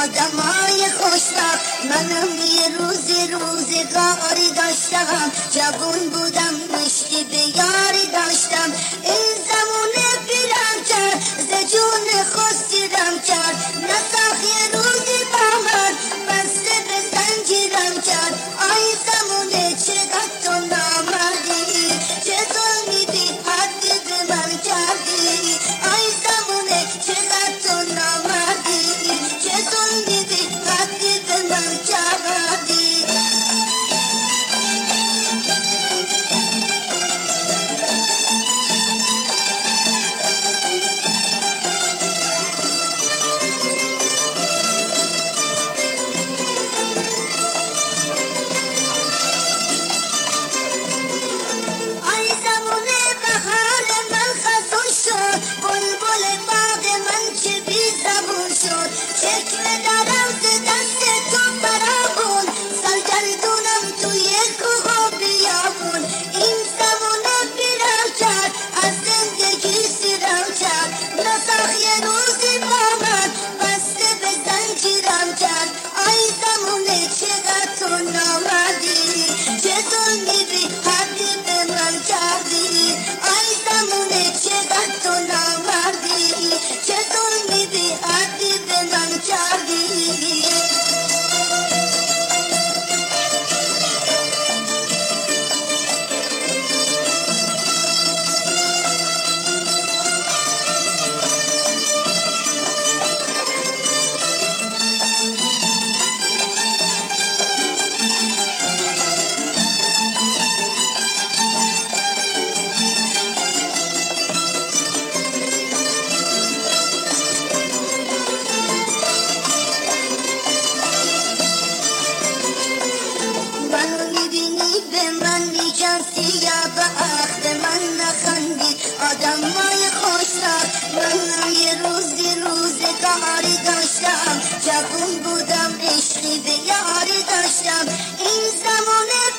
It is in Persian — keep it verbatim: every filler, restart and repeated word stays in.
آدمای خوشبخت. منم یه روز روزگاری داشتم، جوون بودم مشتی به یاری داشتم. این زمونه پیرم کرد، ز جون خستیرم کرد. نساخ یه روزی با من بسته به زنجیرم کرد. آی زمونه چقدر تو نامردی، چه ظلمی بی حدی به من کردی. آی زمونه چقدر تو نامردی، چه ظلمی بی حدی به من کردی. چکمه دارم ز دست تو برابون، سرگردونم توی کوه و بیابون. این زمونه پیرم کرد، از زندگی سیرم کرد. نساخ یه روزی با من بسته به زنجیرم کرد. آی زمونه چقدر تو نامردی، چه ظلمی بی حدی به من کردی. آی زمونه چقدر تو نامردی، چه ظلمی بی حدی به من کردی. یا به عهد من نخندی آدمای خوشبخت. منم یه روزی روزگاری داشتم، جوون بودم عشقی به یاری داشتم. این زمانه